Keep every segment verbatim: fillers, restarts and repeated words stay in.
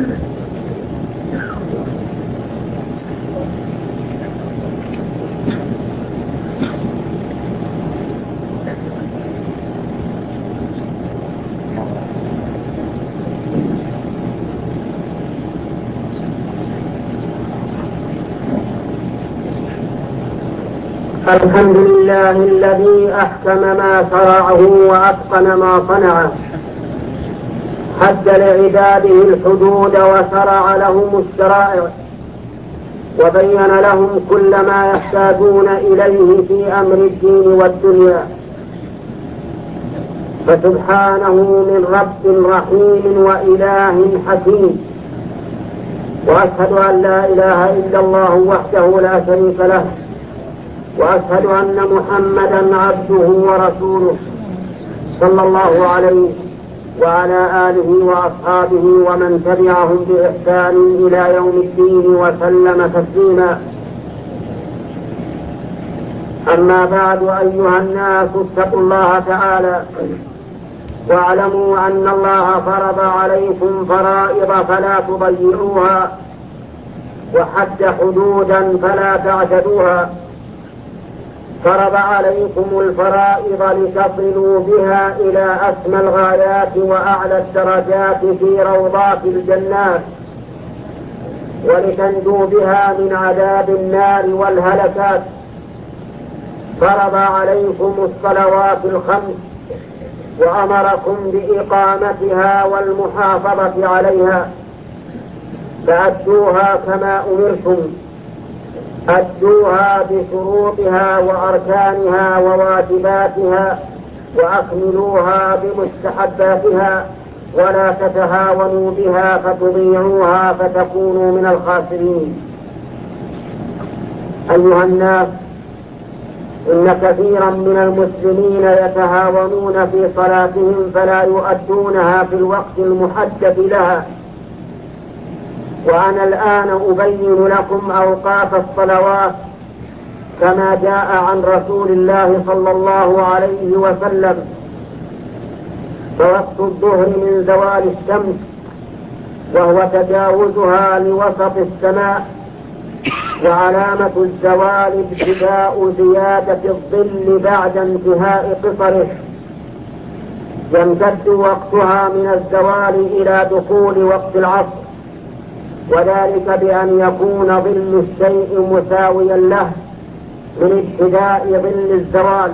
الحمد لله الذي أحكم ما شرعه وأتقن ما صنعه، حد لعباده الحدود وشرع لهم الشرائع، وبين لهم كل ما يحتاجون إليه في أمر الدين والدنيا، فسبحانه من رب رحيم وإله حكيم. وأشهد أن لا إله إلا الله وحده لا شريك له، وأشهد أن محمدا عبده ورسوله صلى الله عليه وعلى آله وأصحابه ومن تبعهم بإحسان إلى يوم الدين وسلم تسليما. أما بعد، أيها الناس اتقوا الله تعالى واعلموا أن الله فرض عليكم فرائض فلا تضيعوها، وحد حدودا فلا تعتدوها. فرض عليكم الفرائض لتصلوا بها إلى أسمى الغايات وأعلى الدرجات في روضات الجنات، ولتنجوا بها من عذاب النار والهلكات. فرض عليكم الصلوات الخمس وأمركم بإقامتها والمحافظة عليها، فأدوها كما أمرتم، أدوها بشروطها وأركانها وواجباتها، وأكملوها بمستحباتها، ولا تتهاونوا بها فتضيعوها فتكونوا من الخاسرين. أيها الناس، إن كثيرا من المسلمين يتهاونون في صلاتهم فلا يؤدونها في الوقت المحدد لها. وأنا الآن أبين لكم أوقات الصلوات كما جاء عن رسول الله صلى الله عليه وسلم. فوقت الظهر من زوال الشمس، وهو تجاوزها لوسط السماء، وعلامة الزوال ابتداء زيادة الظل بعد انتهاء قصره. يمتد وقتها من الزوال إلى دخول وقت العصر، وذلك بأن يكون ظل الشيء مساويا له من ابتداء ظل الزوال.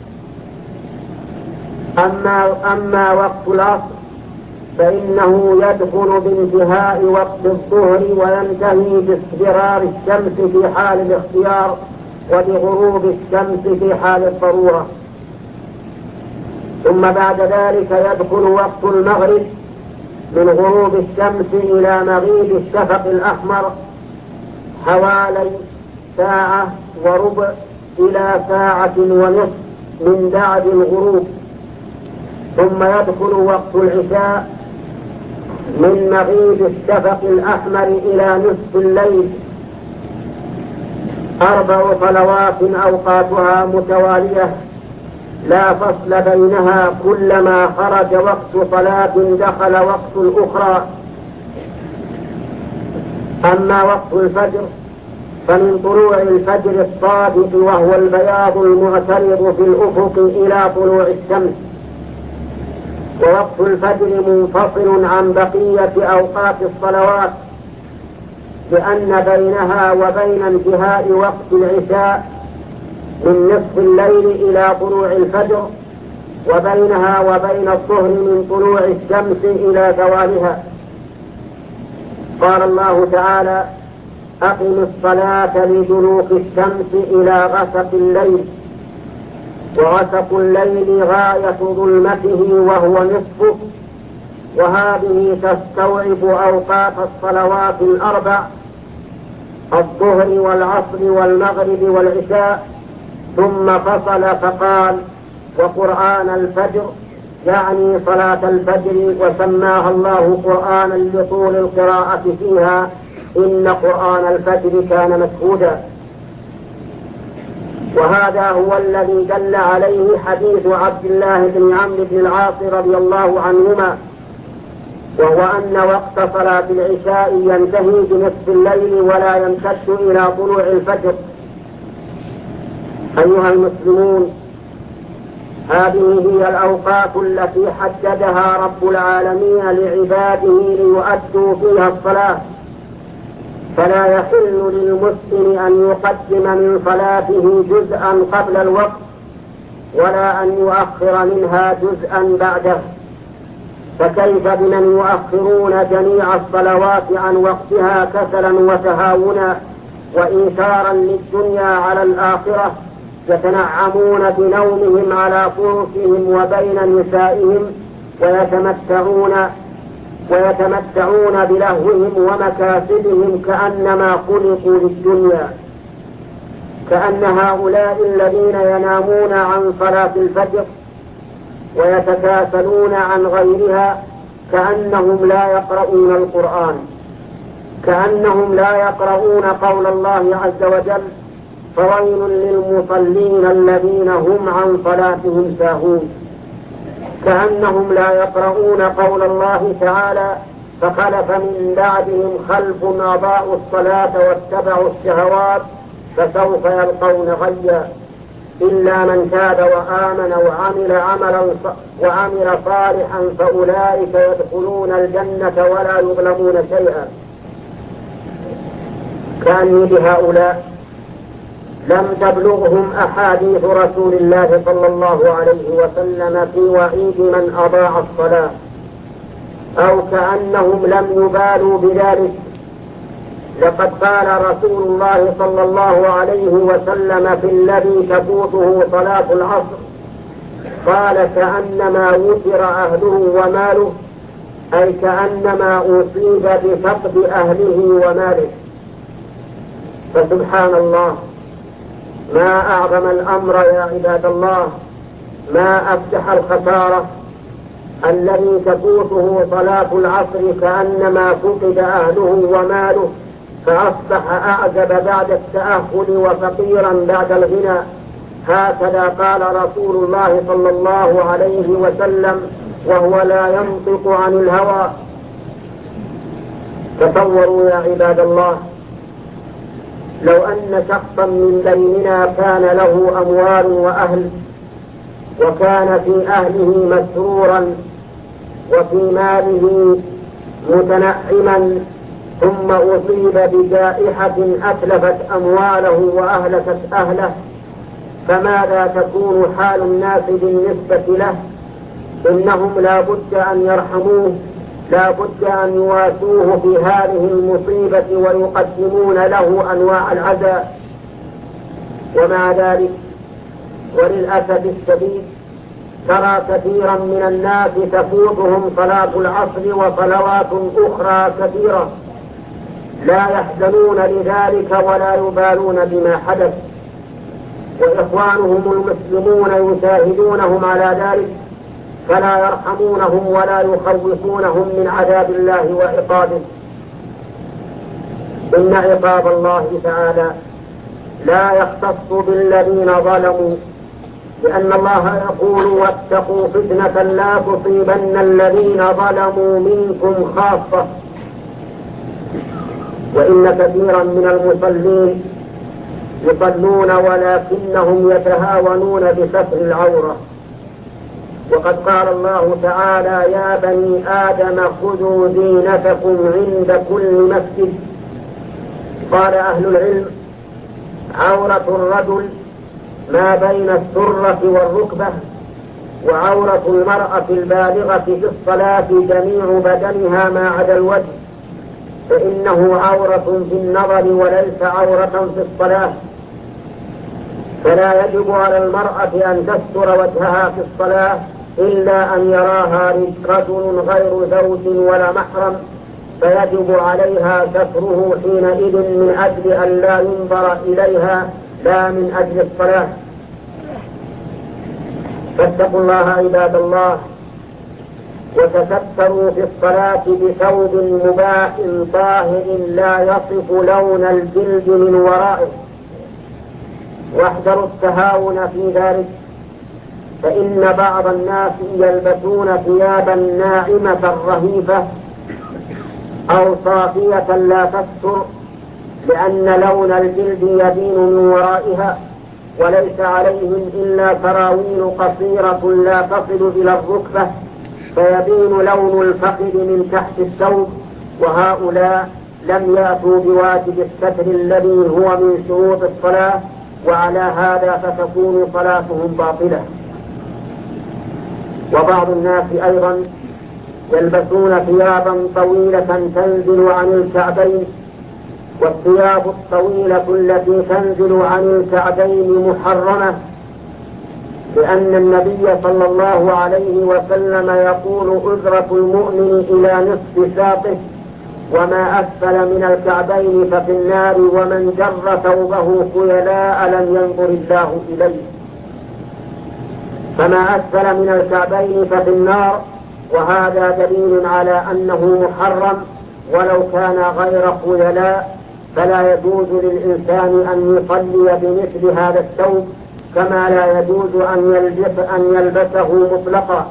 أما, أما وقت العصر فإنه يدخل بانتهاء وقت الظهر وينتهي باصفرار الشمس في حال الاختيار، وبغروب الشمس في حال الضرورة. ثم بعد ذلك يدخل وقت المغرب من غروب الشمس إلى مغيب الشفق الأحمر حوالي ساعة وربع إلى ساعة ونصف من بعد الغروب. ثم يدخل وقت العشاء من مغيب الشفق الأحمر إلى نصف الليل. أربع صلوات أوقاتها متوالية لا فصل بينها، كلما خرج وقت صلاة دخل وقت الأخرى. أما وقت الفجر فمن طلوع الفجر الصادق وهو البياض المعترض في الأفق إلى طلوع الشمس. ووقت الفجر منفصل عن بقية أوقات الصلوات، لأن بينها وبين انتهاء وقت العشاء من نصف الليل إلى طلوع الفجر، وبينها وبين الظهر من طلوع الشمس إلى زوالها. قال الله تعالى: أقم الصلاة لدلوك الشمس إلى غسق الليل. وغسق الليل غاية ظلمته وهو نصفه، وهذه تستوعب أوقات الصلوات الأربع: الظهر والعصر والمغرب والعشاء. ثم فصل فقال: وقرآن الفجر، يعني صلاة الفجر، وسماها الله قرآنا لطول القراءة فيها، إن قرآن الفجر كان مشهودا. وهذا هو الذي دل عليه حديث عبد الله بن عمرو بن العاص رضي الله عنهما وهو أن وقت صلاة العشاء ينتهي بنصف الليل ولا يمتد إلى طلوع الفجر. أيها المسلمون، هذه هي الأوقات التي حددها رب العالمين لعباده ليؤدوا فيها الصلاة، فلا يحل للمسلم أن يقدم من صلاته جزءا قبل الوقت ولا أن يؤخر منها جزءا بعده. فكيف بمن يؤخرون جميع الصلوات عن وقتها كسلا وتهاونا وإيثارا للدنيا على الآخرة، يتنعمون بنومهم على فرشهم وبين نسائهم ويتمتعون ويتمتعون بلهوهم ومكاسبهم كأنما خلقوا للدنيا، كأن هؤلاء الذين ينامون عن صلاة الفجر ويتكاسلون عن غيرها كأنهم لا يقرؤون القرآن، كأنهم لا يقرؤون قول الله عز وجل: فويل للمصلين الذين هم عن صلاتهم ساهون، كأنهم لا يقرؤون قول الله تعالى: فخلف من بعدهم خلف أضاعوا الصلاة واتبعوا الشهوات فسوف يلقون غيا، إلا من تاب وآمن وعمل عملا وعمل صالحا فأولئك يدخلون الجنة ولا يظلمون شيئا. كأني بهؤلاء لم تبلغهم أحاديث رسول الله صلى الله عليه وسلم في وعيد من أضاع الصلاة، أو كأنهم لم يبالوا بذلك. لقد قال رسول الله صلى الله عليه وسلم في الذي تفوته صلاة العصر، قال: كأنما وتر أهله وماله، أي كأنما أصيب بفقد أهله وماله. فسبحان الله، ما أعظم الأمر يا عباد الله، ما أفتح الخسارة الذي تفوته صلاة العصر كأنما فقد أهله وماله فأصبح أعجب بعد التأهل وفقيرا بعد الغنى. هكذا قال رسول الله صلى الله عليه وسلم وهو لا ينطق عن الهوى. تصوروا يا عباد الله، لو أن شخصا من بيننا كان له أموال وأهل وكان في أهله مسرورا وفي ماله متنعما، ثم أصيب بجائحة أتلفت أمواله وأهلكت أهله، فماذا تكون حال الناس بالنسبة له؟ إنهم لا بد أن يرحموه، لا بد أن يواسوه في هذه المصيبة ويقدمون له أنواع العزاء. ومع ذلك وللأسف الشديد ترى كثيرا من الناس تفوتهم صلاة العصر وصلوات أخرى كثيرة، لا يحزنون لذلك ولا يبالون بما حدث، وإخوانهم المسلمون يشاهدونهم على ذلك فلا يرحمونهم ولا يخوفونهم من عذاب الله وعقابه. إن عقاب الله تعالى لا يختص بالذين ظلموا، لأن الله يقول: واتقوا فتنة لا تصيبن الذين ظلموا منكم خاصة. وإن كثيرا من المصلين يصلون ولكنهم يتهاونون بستر العورة، وقد قال الله تعالى: يا بني آدم خذوا زينتكم عند كل مسجد. قال أهل العلم: عورة الرجل ما بين السرة والركبة، وعورة المرأة البالغة في الصلاة جميع بدنها ما عدا الوجه، فإنه عورة في النظر وليس عورة في الصلاة. فلا يجب على المرأة أن تستر وجهها في الصلاة إلا أن يراها رجل غير زوج ولا محرم، فيجب عليها ستره حينئذ من أجل أن لا ينظر إليها لا من أجل الصلاة. فاتقوا الله عباد الله، وتستروا في الصلاة بثوب مباح طاهر لا يصف لون الجلد من ورائه، واحذروا التهاون في ذلك، فإن بعض الناس يلبسون ثيابا ناعمة رهيفة أو صافية لا تستر، لأن لون الجلد يبين من ورائها، وليس عليهم إلا سراويل قصيرة لا تصل إلى الركبة فيبين لون الفخذ من تحت الثوب، وهؤلاء لم يأتوا بواجب الستر الذي هو من شروط الصلاة، وعلى هذا فتكون صلاتهم باطلة. وبعض الناس أيضا يلبسون ثيابا طويلة تنزل عن الكعبين، والثياب الطويلة التي تنزل عن الكعبين محرمة، لأن النبي صلى الله عليه وسلم يقول: أزرة المؤمن إلى نصف ساقه، وما أسفل من الكعبين ففي النار، ومن جر ثوبه خيلاء لم ينظر الله إليه. فما أسفل من الكعبين ففي النار، وهذا دليل على أنه محرم، ولو كان غير خيلاء فلا يجوز للإنسان أن يصلي بمثل هذا الثوب، كما لا يجوز أن يلبس أن يلبسه مطلقا.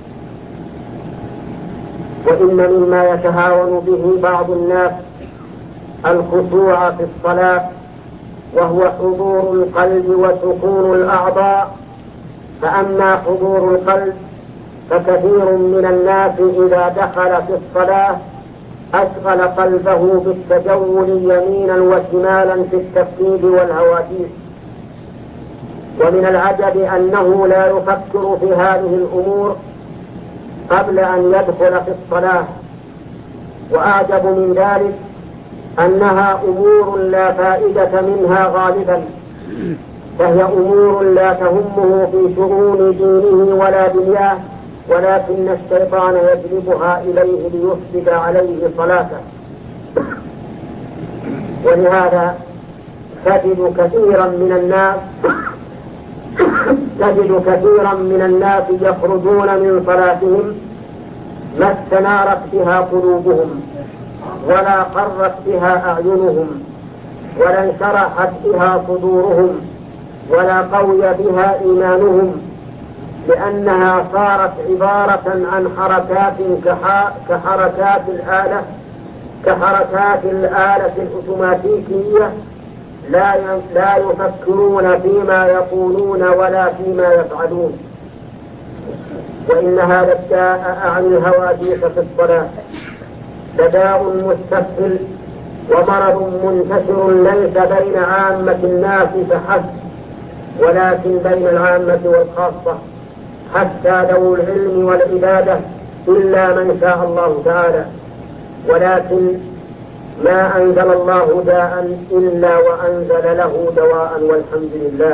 وإن مما يتهاون به بعض الناس الخشوع في الصلاة، وهو حضور القلب وسكون الأعضاء. فأما حضور القلب فكثير من الناس إذا دخل في الصلاة أشغل قلبه بالتجول يمينا وشمالا في التفكير والهواتيف، ومن العجب أنه لا يفكر في هذه الأمور قبل أن يدخل في الصلاة. وأعجب من ذلك أنها أمور لا فائدة منها غالبا، فهي أمور لا تهمه في شؤون دينه ولا دنياه، ولكن الشيطان يجلبها إليه ليفسد عليه صلاته. ولهذا تجد كثيرا من الناس تجد كثيرا من الناس يخرجون من صلاتهم ما استنارت بها قلوبهم، ولا قرت بها أعينهم، ولا انشرحت بها صدورهم، ولا قوي بها إيمانهم، لأنها صارت عبارة عن حركات كحركات الآلة كحركات الآلة الأوتوماتيكية، لا لا يفكرون فيما يقولون ولا فيما يفعلون. وإن هذا الداء عن الهواديث في الصلاة داء مستفحل ومرض منتشر ليس بين عامة الناس فحسب، ولكن بين العامة والخاصة، حتى ذو العلم والعبادة إلا من شاء الله تعالى. ولكن ما أنزل الله داء إلا وأنزل له دواء، والحمد لله.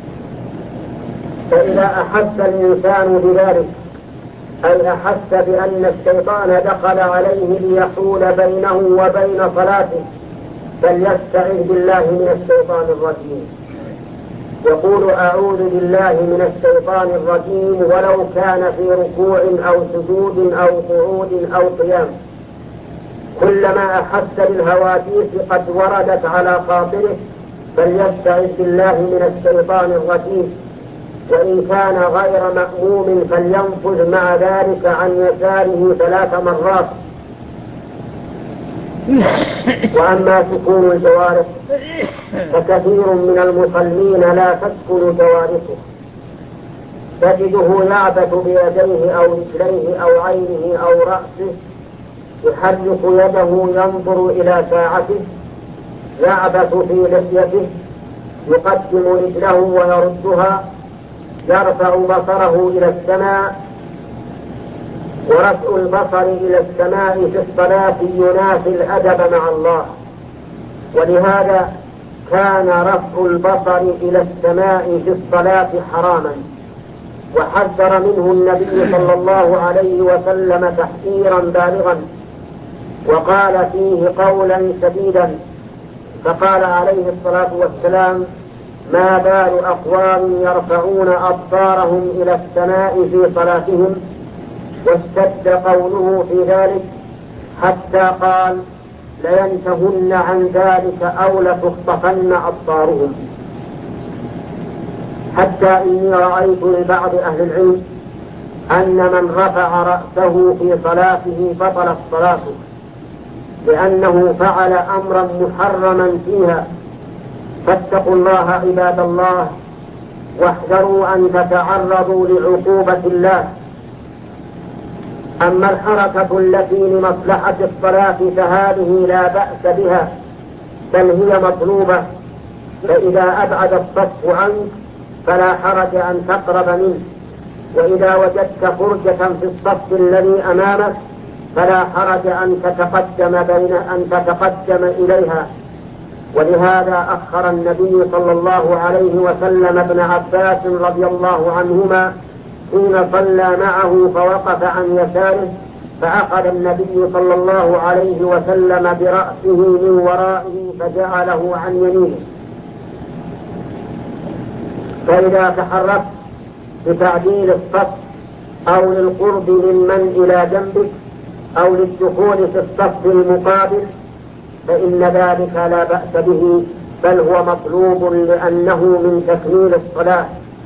فإذا أحس الإنسان بذلك، أي أحس بأن الشيطان دخل عليه ليحول بينه وبين صلاته، فليستعذ بالله من الشيطان الرجيم، يقول: أعوذ بالله من الشيطان الرجيم، ولو كان في ركوع أو سجود أو قعود أو قيام. كلما أحس بالهواديث قد وردت على خاطره فليستعذ بالله من الشيطان الرجيم، وإن كان غير مأموم فلينفذ مع ذلك عن يساره ثلاث مرات. وأما سكون الجوارح فكثير من المصلين لا تسكن جوارحه، تجده يعبث بيديه أو رجليه أو عينه أو رأسه، يحرك يده ينظر إلى ساعته، يعبث في لحيته، يقدم رجله ويردها، يرفع بصره إلى السماء. ورفع البصر إلى السماء في الصلاة ينافي الأدب مع الله، ولهذا كان رفع البصر إلى السماء في الصلاة حراما، وحذر منه النبي صلى الله عليه وسلم تحذيرا بالغا، وقال فيه قولا شديدا، فقال عليه الصلاة والسلام: ما بال أقوام يرفعون أبصارهم إلى السماء في صلاتهم؟ واشتد قوله في ذلك حتى قال: لينتهن عن ذلك أو لتخطفن أبصارهم. حتى إني رأيت لبعض أهل العلم أن من رفع رأسه في صلاته بطلت صلاته، لأنه فعل أمرا محرما فيها. فاتقوا الله عباد الله، واحذروا أن تتعرضوا لعقوبة الله. أما الحركة التي لمصلحة الصلاة فهذه لا بأس بها، بل هي مطلوبة. فإذا أبعد الصف عنك فلا حرج أن تقرب منه، وإذا وجدت فرجة في الصف الذي أمامك فلا حرج أن تتقدم بين أن تتقدم إليها. ولهذا أخر النبي صلى الله عليه وسلم ابن عباس رضي الله عنهما حين صلى معه فوقف عن يساره، فأخذ النبي صلى الله عليه وسلم برأسه من ورائه فجعله عن يمينه. فإذا تحركت بتعديل الصف أو للقرب ممن إلى جنبك أو للدخول في الصف المقابل فإن ذلك لا بأس به، بل هو مطلوب لأنه من تكميل الصلاة.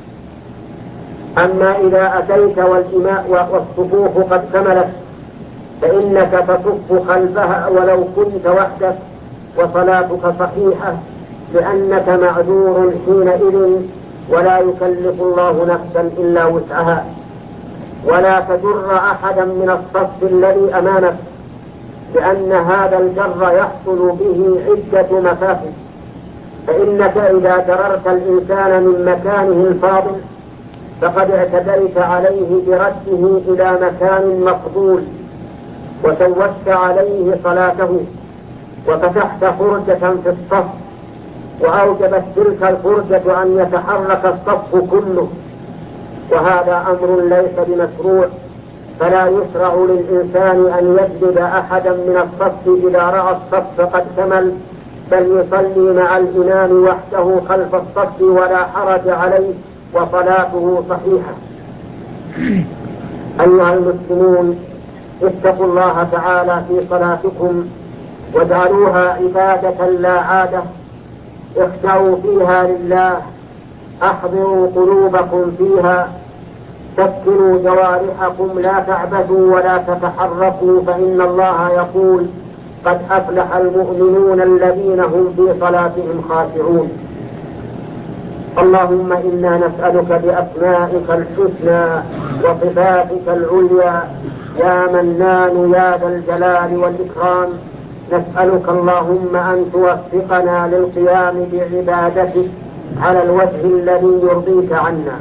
أما إذا أتيت والإماء والصفوف قد كملت فإنك تصف خلفها ولو كنت وحدك وصلاتك صحيحة، لأنك معذور حينئذ، ولا يكلف الله نفسا إلا وسعها. ولا تجر أحدا من الصف الذي أمامك، لأن هذا الجر يحصل به عدة مفاسد. فإنك إذا جررت الإنسان من مكانه الفاضل فقد اعتديت عليه برده إلى مكان مفضول، وسوست عليه صلاته، وفتحت فرجة في الصف، وأوجبت تلك الفرجة أن يتحرك الصف كله، وهذا أمر ليس بمشروع. فلا يشرع للإنسان أن يجلد أحدا من الصف إذا رأى الصف قد كمل، بل يصلي مع الإمام وحده خلف الصف ولا حرج عليه وصلاته صحيحة. أيها المسلمون، اتقوا الله تعالى في صلاتكم واجعلوها عبادة لا عادة، اخشعوا فيها لله، أحضروا قلوبكم فيها، سكنوا جوارحكم، لا تعبثوا ولا تتحركوا، فإن الله يقول: قد أفلح المؤمنون الذين هم في صلاتهم خاشعون. اللهم إنا نسألك بأسمائك الحسنى وصفاتك العليا يا منان يا ذا الجلال والإكرام، نسألك اللهم أن توفقنا للقيام بعبادتك على الوجه الذي يرضيك عنا.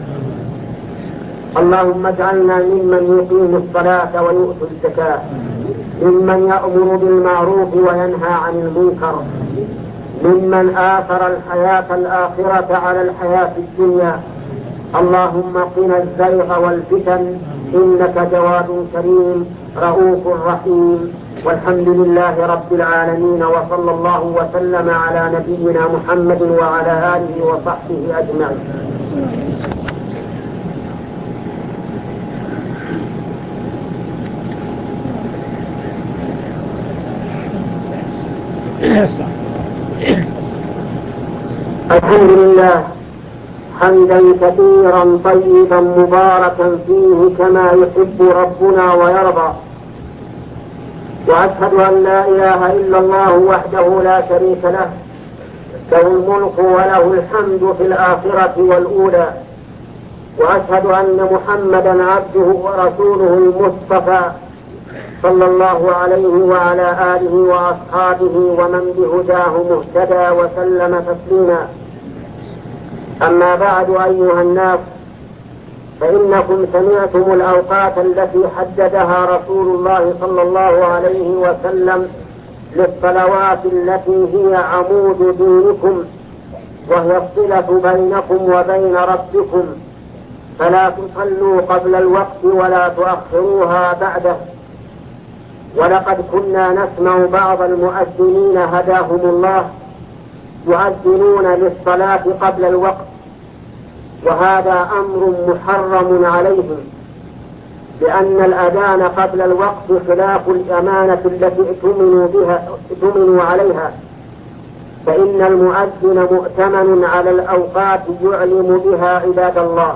اللهم اجعلنا ممن يقيم الصلاة ويؤتي الزكاة، ممن يأمر بالمعروف وينهى عن المنكر، ممن آثر الحياة الآخرة على الحياة الدنيا. اللهم قنا الزيغ والفتن، إنك جواد كريم رؤوف رحيم. والحمد لله رب العالمين، وصلى الله وسلم على نبينا محمد وعلى آله وصحبه أجمعين. الحمد لله حمدا كثيرا طيبا مباركا فيه كما يحب ربنا ويرضى، وأشهد أن لا إله إلا الله وحده لا شريك له، له الملك وله الحمد في الآخرة والأولى، وأشهد أن محمدا عبده ورسوله المصطفى صلى الله عليه وعلى آله وأصحابه ومن بهداه مهتدى وسلم تسليما. أما بعد، أيها الناس، فإنكم سمعتم الأوقات التي حددها رسول الله صلى الله عليه وسلم للصلوات التي هي عمود دينكم، وهي الصلة بينكم وبين ربكم، فلا تصلوا قبل الوقت ولا تؤخروها بعده. ولقد كنا نسمع بعض المؤذنين هداهم الله يؤذنون للصلاة قبل الوقت، وهذا أمر محرم عليهم، لأن الأذان قبل الوقت خلاف الأمانة التي ائتمنوا بها ائتمنوا عليها، فإن المؤذن مؤتمن على الأوقات يعلم بها عباد الله.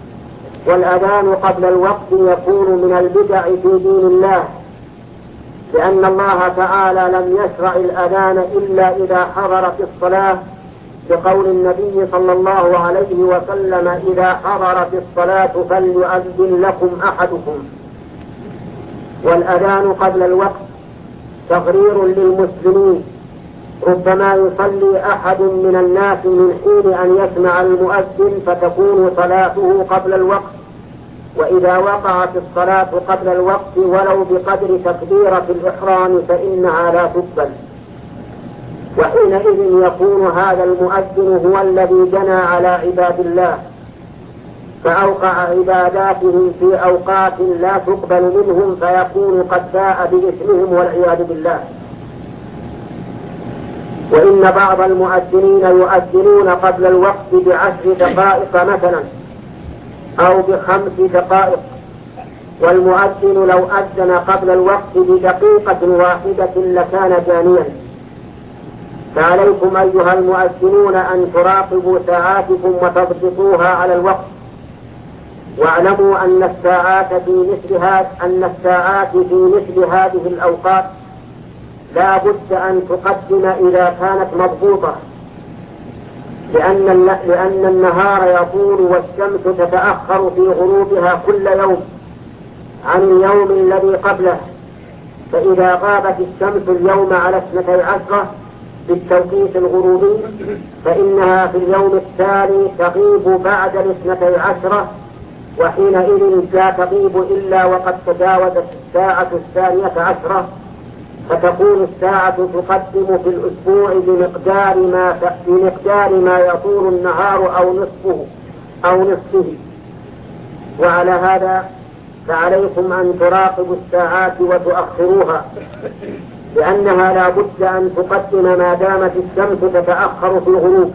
والأذان قبل الوقت يكون من البدع في دين الله، لأن الله تعالى لم يشرع الأذان إلا إذا حضرت الصلاة، بقول النبي صلى الله عليه وسلم: إذا حضرت الصلاة فليؤذن لكم أحدكم. والأذان قبل الوقت تغرير للمسلمين، ربما يصلي أحد من الناس من حين أن يسمع المؤذن فتكون صلاته قبل الوقت، وإذا وقعت الصلاة قبل الوقت ولو بقدر تكبيرة الإحرام فإنها لا تقبل، وحينئذ يكون هذا المؤذن هو الذي جنى على عباد الله، فأوقع عباداته في أوقات لا تقبل منهم، فيكون قد باء بإثمهم والعياذ بالله. وإن بعض المؤذنين يؤذنون قبل الوقت بعشر دقائق مثلا أو بخمس دقائق، والمؤذن لو أذن قبل الوقت بدقيقة واحدة لكان جانيا. فعليكم أيها المؤذنون أن تراقبوا ساعاتكم وتضبطوها على الوقت، واعلموا أن الساعات في مثل هذه أن الساعات في مثل هذه الأوقات لا بد أن تقدم إذا كانت مضبوطة، لأن لأن النهار يطول والشمس تتأخر في غروبها كل يوم عن اليوم الذي قبله، فإذا غابت الشمس اليوم على اثنتي عشرة بالتوقيت الغروبي فإنها في اليوم التالي تغيب بعد الاثنتي عشرة، وحينئذ لا تغيب إلا وقد تجاوزت الساعة الثانية عشرة، فتكون الساعة تقدم في الأسبوع بمقدار ما بمقدار ما يطول النهار أو نصفه أو نصفه. وعلى هذا فعليكم أن تراقبوا الساعات وتؤخروها، لأنها لا بد أن تقدم ما دامت الشمس تتأخر في الغروب.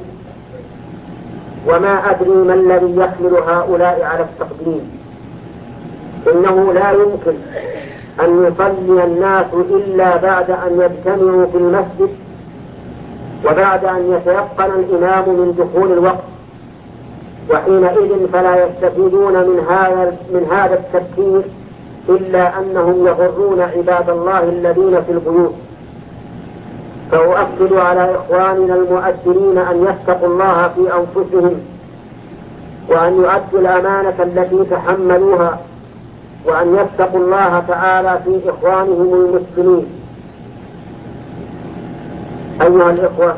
وما أدري ما الذي يحمل هؤلاء على التقديم، إنه لا يمكن أن يصلي الناس إلا بعد أن يجتمعوا في المسجد وبعد أن يتيقن الإمام من دخول الوقت، وحينئذ فلا يستفيدون من هذا من هذا التفكير إلا أنهم يغرون عباد الله الذين في البيوت. فأؤكد على إخواننا المؤذنين أن يتقوا الله في أنفسهم، وأن يؤدوا الأمانة التي تحملوها، وأن يتقوا الله تعالى في إخوانهم المسلمين. أيها الإخوة،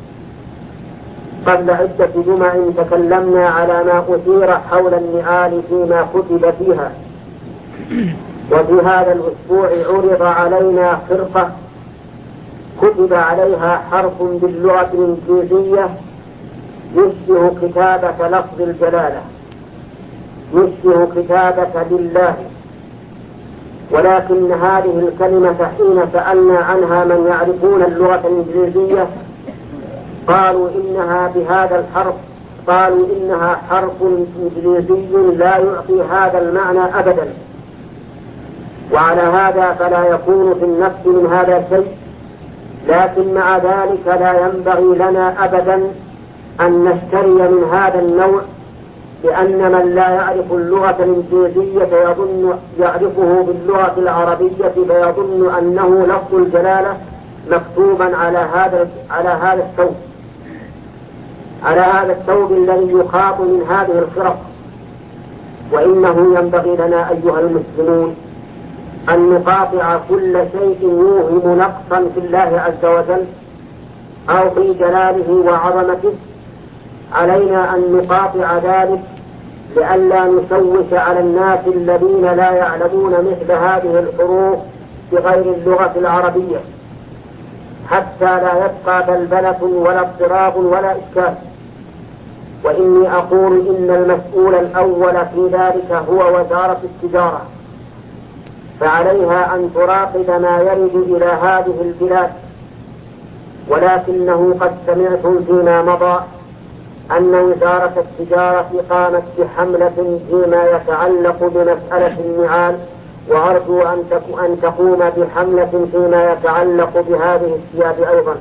قبل عدة جمع تكلمنا على ما أثير حول النعال فيما كتب فيها، وفي هذا الأسبوع عرض علينا خرقة كتب عليها حرف باللغة الإنجليزية يشبه كتابة لفظ الجلالة، يشبه كتابة لله، ولكن هذه الكلمة حين سألنا عنها من يعرفون اللغة الإنجليزية قالوا إنها بهذا الحرف قالوا إنها حرف إنجليزي لا يعطي هذا المعنى أبدا. وعلى هذا فلا يكون في النفس من هذا شيء، لكن مع ذلك لا ينبغي لنا أبدا أن نشتري من هذا النوع، لأن من لا يعرف اللغة الإنجليزية يظن يعرفه باللغة العربية فيظن أنه لفظ الجلالة مكتوبا على هذا على هذا الثوب على هذا الثوب الذي يخاط من هذه الخرق. وإنه ينبغي لنا أيها المسلمون أن نقاطع كل شيء يوهم نقصا في الله عز وجل أو في جلاله وعظمته. علينا أن نقاطع ذلك لئلا نشوش على الناس الذين لا يعلمون مثل هذه الحروف بغير اللغة العربية، حتى لا يبقى بلبلة ولا اضطراب ولا إشكال. وإني أقول إن المسؤول الأول في ذلك هو وزارة التجارة، فعليها أن تراقب ما يرد إلى هذه البلاد. ولكنه قد سمعتم فيما مضى أن وزارة التجارة قامت بحملة فيما يتعلق بمسألة النعال، وأرجو أن تقوم بحملة فيما يتعلق بهذه الثياب أيضا.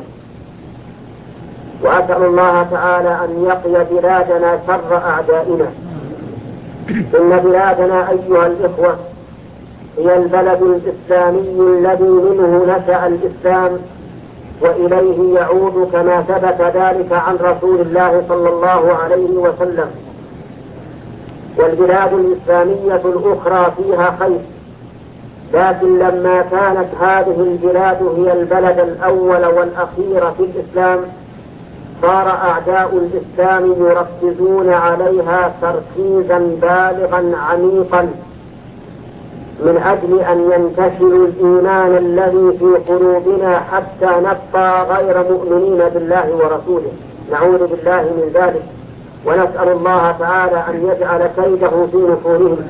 وأسأل الله تعالى أن يقي بلادنا شر أعدائنا. إن بلادنا أيها الإخوة هي البلد الإسلامي الذي منه نشأ الإسلام وإليه يعود كما ثبت ذلك عن رسول الله صلى الله عليه وسلم. والبلاد الإسلامية الأخرى فيها خير، لكن لما كانت هذه البلاد هي البلد الأول والأخير في الإسلام صار أعداء الإسلام يركزون عليها تركيزا بالغا عميقا من أجل أن ينتشر الإيمان الذي في قلوبنا حتى نبقى غير مؤمنين بالله ورسوله، نعوذ بالله من ذلك، ونسأل الله تعالى أن يجعل كيده في نفورهم.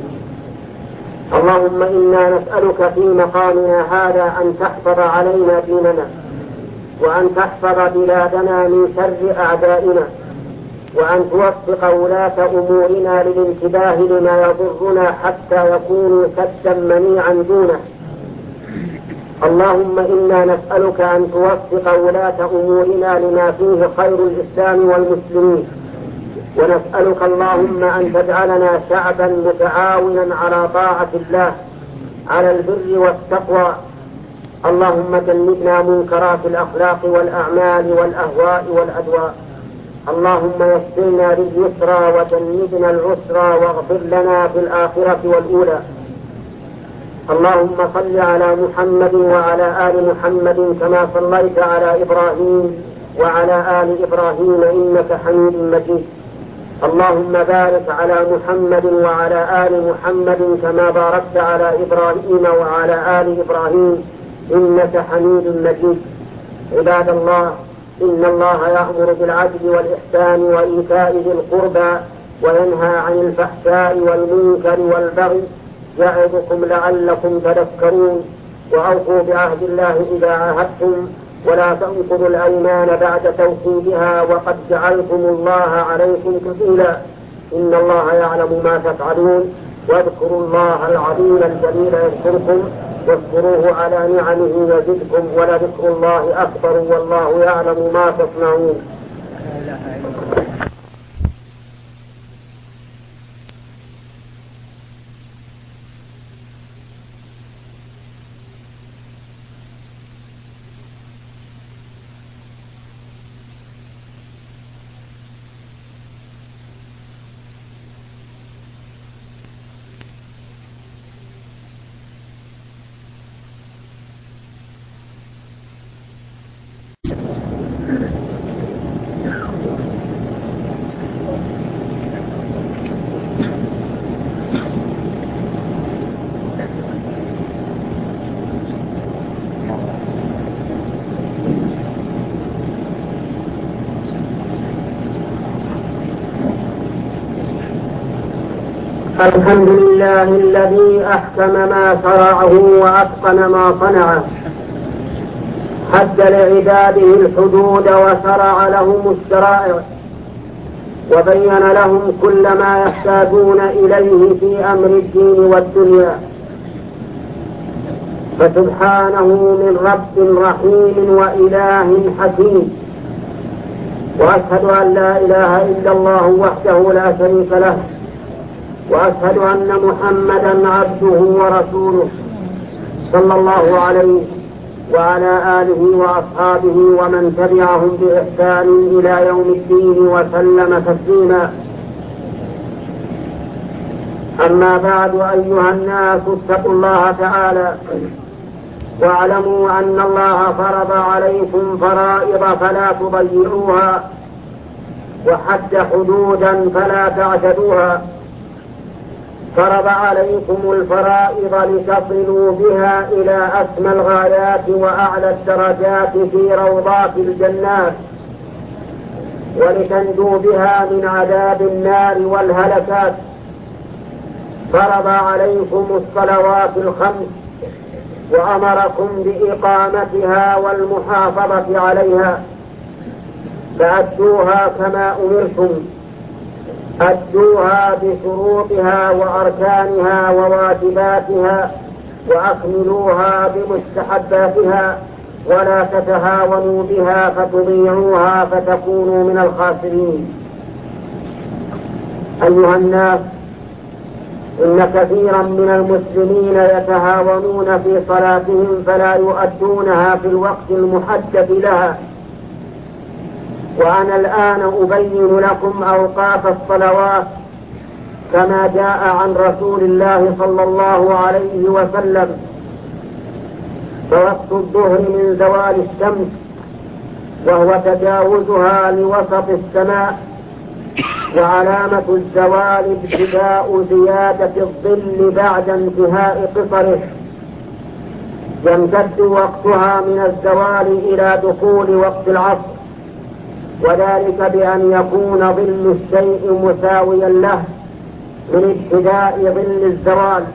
اللهم إنا نسألك في مقامنا هذا أن تحفظ علينا ديننا، وأن تحفظ بلادنا من شر أعدائنا، وأن توفق ولاة أمورنا للانتباه لما يضرنا حتى يكونوا سدا منيعا دونه. اللهم إنا نسألك أن توفق ولاة أمورنا لما فيه خير الإسلام والمسلمين، ونسألك اللهم أن تجعلنا شعبا متعاونا على طاعة الله على البر والتقوى. اللهم جنبنا منكرات الأخلاق والأعمال والأهواء والأدواء. اللهم يسرنا لليسرى وجنبنا العسرى واغفر لنا في الآخرة والأولى. اللهم صل على محمد وعلى آل محمد كما صليت على إبراهيم وعلى آل إبراهيم إنك حميد مجيد. اللهم بارك على محمد وعلى آل محمد كما باركت على إبراهيم وعلى آل إبراهيم إنك حميد مجيد. عباد الله، إن الله يأمر بالعدل والإحسان وإيتاء ذي القربى وينهى عن الفحشاء والمنكر والبغي يعظكم لعلكم تذكرون. وأوفوا بعهد الله إذا عاهدتم، ولا تنقضوا الأيمان بعد توكيدها وقد جعلتم الله عليكم كفيلا، إن الله يعلم ما تفعلون. واذكروا الله العظيم الجليل يذكركم، واذكروه على نعمه يزدكم، ولذكر الله أكبر والله يعلم ما تصنعون. الحمد لله الذي أحكم ما شرعه وأتقن ما صنعه، حد لعباده الحدود وشرع لهم الشرائع، وبين لهم كل ما يحتاجون إليه في أمر الدين والدنيا. فسبحانه من رب رحيم وإله حكيم، وأشهد أن لا إله إلا الله وحده لا شريك له، وأشهد أن محمدا عبده ورسوله صلى الله عليه وعلى آله وأصحابه ومن تبعهم بإحسان إلى يوم الدين وسلم تسليما. أما بعد، أيها الناس اتقوا الله تعالى واعلموا أن الله فرض عليكم فرائض فلا تضيعوها، وحد حدودا فلا تعتدوها. فرض عليكم الفرائض لتصلوا بها إلى أسمى الغايات وأعلى الدرجات في روضات الجنات، ولتنجوا بها من عذاب النار والهلكات. فرض عليكم الصلوات الخمس وأمركم بإقامتها والمحافظة عليها، فأدوها كما أمرتم، أدوها بشروطها وأركانها وواجباتها، وأكملوها بمستحباتها، ولا تتهاونوا بها فتضيعوها فتكونوا من الخاسرين. أيها الناس، إن كثيرا من المسلمين يتهاونون في صلاتهم فلا يؤدونها في الوقت المحدد لها. وأنا الآن أبين لكم أوقات الصلوات كما جاء عن رسول الله صلى الله عليه وسلم. فوقت الظهر من زوال الشمس وهو تجاوزها لوسط السماء، وعلامة الزوال ابتداء زيادة الظل بعد انتهاء قصره، يمتد وقتها من الزوال إلى دخول وقت العصر، وذلك بأن يكون ظل الشيء مساويا له من ابتداء ظل الزوال.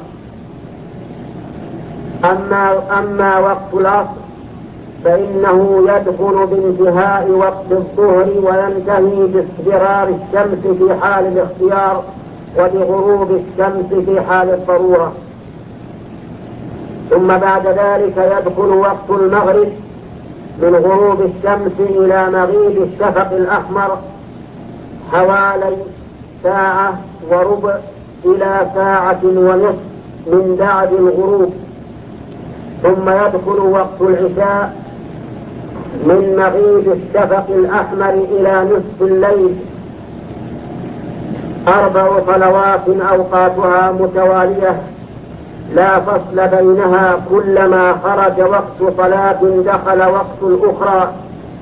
أما, أما وقت العصر فإنه يدخل بانتهاء وقت الظهر وينتهي باصفرار الشمس في حال الاختيار وبغروب الشمس في حال الضرورة. ثم بعد ذلك يدخل وقت المغرب من غروب الشمس إلى مغيب الشفق الأحمر حوالي ساعة وربع إلى ساعة ونصف من بعد الغروب. ثم يدخل وقت العشاء من مغيب الشفق الأحمر إلى نصف الليل. أربع صلوات أوقاتها متوالية لا فصل بينها، كلما خرج وقت صلاة دخل وقت الأخرى.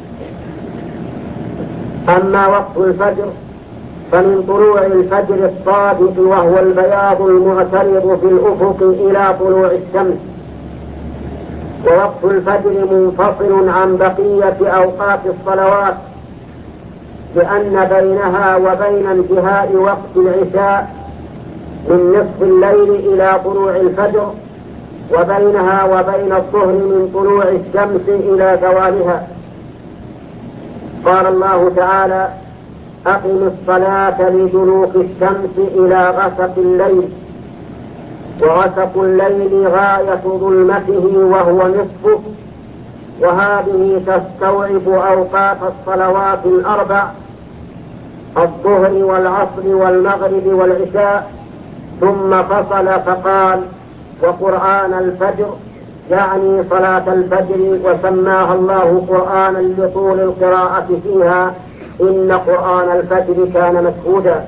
أما وقت الفجر فمن طلوع الفجر الصادق وهو البياض المعترض في الأفق إلى طلوع الشمس. ووقت الفجر منفصل عن بقية أوقات الصلوات، لأن بينها وبين انتهاء وقت العشاء من نصف الليل إلى طلوع الفجر، وبينها وبين الظهر من طلوع الشمس إلى زوالها. قال الله تعالى: أقم الصلاة لدلوك الشمس إلى غسق الليل، وغسق الليل غاية ظلمته وهو نصفه. وهذه تستوعب أوقات الصلوات الأربع: الظهر والعصر والمغرب والعشاء. ثم فصل فقال: وقرآن الفجر، يعني صلاة الفجر، وسماها الله قرآنا لطول القراءة فيها، إن قرآن الفجر كان مشهودا.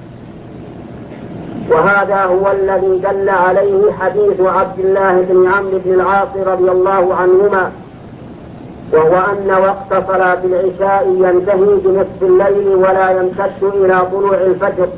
وهذا هو الذي دل عليه حديث عبد الله بن عمرو بن العاص رضي الله عنهما، وهو أن وقت صلاة العشاء ينتهي بنصف الليل ولا يمتد إلى طلوع الفجر.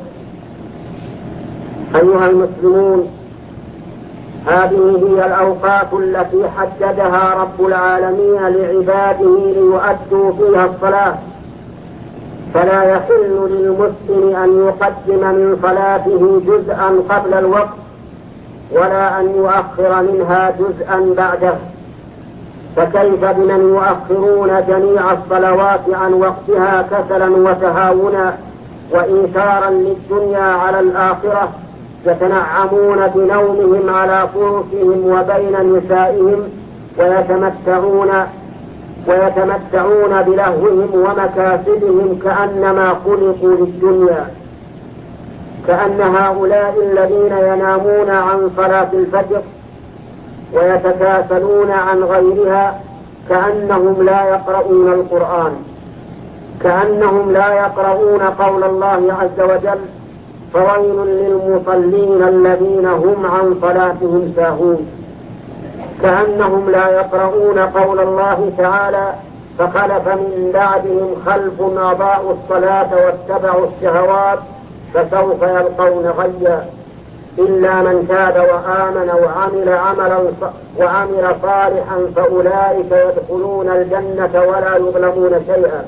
أيها المسلمون، هذه هي الأوقات التي حددها رب العالمين لعباده ليؤدوا فيها الصلاة، فلا يحل للمسلم أن يقدم من صلاته جزءا قبل الوقت ولا أن يؤخر منها جزءا بعده. فكيف بمن يؤخرون جميع الصلوات عن وقتها كسلا وتهاونا وإيثارا للدنيا على الآخرة، يتنعمون بنومهم على فرشهم وبين نسائهم ويتمتعون ويتمتعون بلهوهم ومكاسبهم كأنما خلقوا للدنيا، كأن هؤلاء الذين ينامون عن صلاة الفجر ويتكاسلون عن غيرها كأنهم لا يقرؤون القرآن، كأنهم لا يقرؤون قول الله عز وجل: فويل للمصلين الذين هم عن صلاتهم ساهون، كأنهم لا يقرؤون قول الله تعالى: فخلف من بعدهم خلف أضاعوا الصلاة واتبعوا الشهوات فسوف يلقون غيا، إلا من تاب وآمن وعمل عملا وعمل صالحا فأولئك يدخلون الجنة ولا يظلمون شيئا.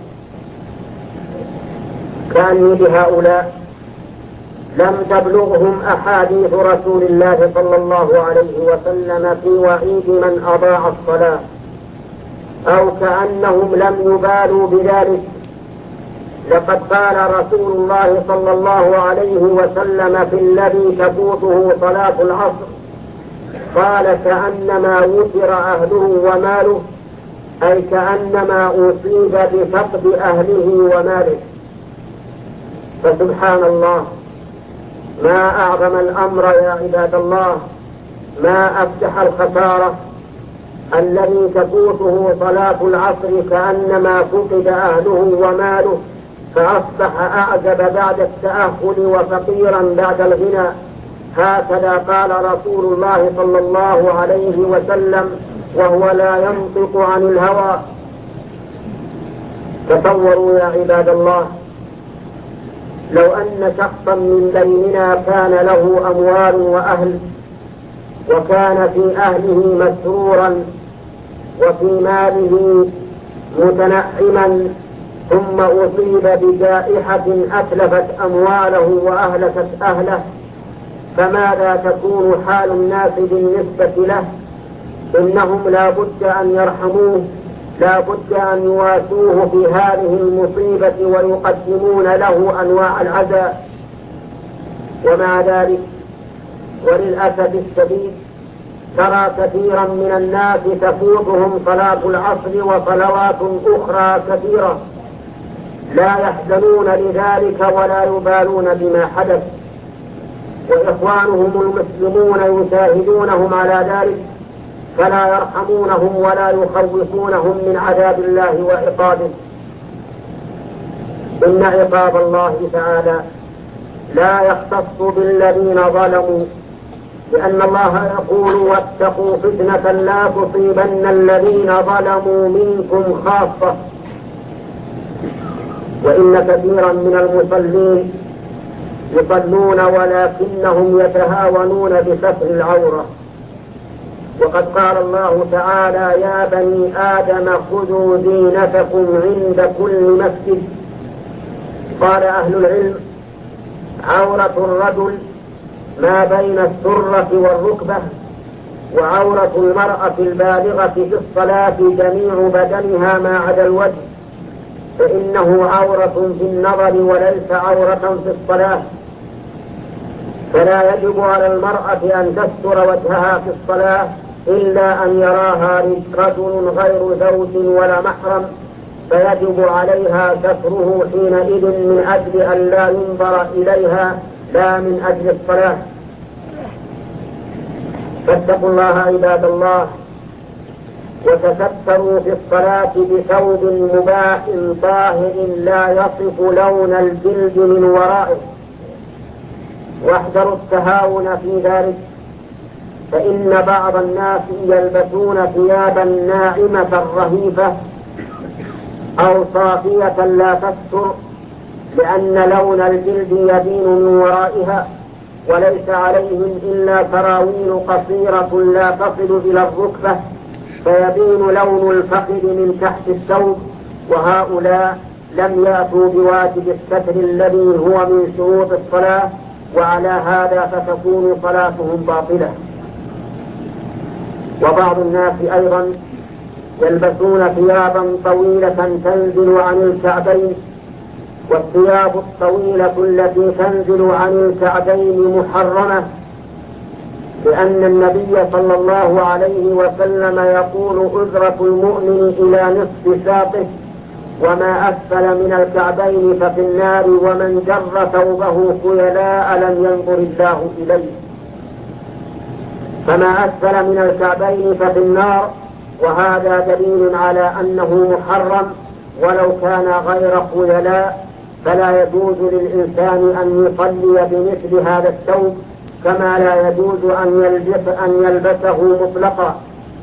كأني بهؤلاء لم تبلغهم أحاديث رسول الله صلى الله عليه وسلم في وعيد من أضاع الصلاة، أو كأنهم لم يبالوا بذلك. لقد قال رسول الله صلى الله عليه وسلم في الذي تفوته صلاة العصر، قال: كأنما وتر أهله وماله، أي كأنما أصيب بفقد أهله وماله. فسبحان الله، ما أعظم الأمر يا عباد الله، ما أفتح الخسارة الذي تفوته صلاة العصر كأنما فقد أهله وماله فأصبح أعزب بعد التأهل وفقيرا بعد الغنى. هكذا قال رسول الله صلى الله عليه وسلم وهو لا ينطق عن الهوى. تصوروا يا عباد الله لو أن شخصا من بيننا كان له أموال وأهل وكان في أهله مسرورا وفي ماله متنعما، ثم أصيب بجائحة أتلفت أمواله وأهلكت أهله، فماذا تكون حال الناس بالنسبة له؟ إنهم لا بد أن يرحموه، لا بد أن يواسوه في هذه المصيبة ويقدمون له أنواع العزاء. ومع ذلك وللأسف الشديد ترى كثيرا من الناس تفوتهم صلاة العصر وصلوات أخرى كثيرة، لا يحزنون لذلك ولا يبالون بما حدث، وإخوانهم المسلمون يشاهدونهم على ذلك فلا يرحمونهم ولا يخوفونهم من عذاب الله وعقابه. إن عقاب الله تعالى لا يختص بالذين ظلموا، لأن الله يقول واتقوا فتنة لا تصيبن الذين ظلموا منكم خاصة. وإن كثيرا من المصلين يصلون ولكنهم يتهاونون بستر العورة، وقد قال الله تعالى يا بني آدم خذوا زينتكم عند كل مسجد. قال أهل العلم عورة الرجل ما بين السرة والركبة، وعورة المرأة البالغة في الصلاة جميع بدنها ما عدا الوجه، فإنه عورة في النظر وليس عورة في الصلاة. فلا يجب على المرأة أن تستر وجهها في الصلاة إلا أن يراها رجل غير زوج ولا محرم، فيجب عليها ستره حينئذ من أجل أن لا ينظر إليها لا من أجل الصلاة. فاتقوا الله عباد الله وتستروا في الصلاة بثوب مباح طاهر لا يصف لون الجلد من ورائه، واحذروا التهاون في ذلك، فإن بعض الناس يلبسون ثيابا ناعمة رهيفة أو صافية لا تستر لأن لون الجلد يبين من ورائها، وليس عليهم إلا سراويل قصيرة لا تصل إلى الركبة فيبين لون الفخذ من تحت الثوب، وهؤلاء لم يأتوا بواجب الستر الذي هو من شروط الصلاة، وعلى هذا فتكون صلاتهم باطلة. وبعض الناس أيضا يلبسون ثيابا طويلة تنزل عن الكعبين، والثياب الطويلة التي تنزل عن الكعبين محرمة، لأن النبي صلى الله عليه وسلم يقول أزرة المؤمن إلى نصف ساقه، وما أسفل من الكعبين ففي النار، ومن جر ثوبه خيلاء لم ينظر الله إليه. فما أسفل من الكعبين ففي النار، وهذا دليل على أنه محرم، ولو كان غير خيلاء فلا يجوز للإنسان أن يصلي بمثل هذا الثوب، كما لا يجوز أن يلبس أن يلبسه مطلقا.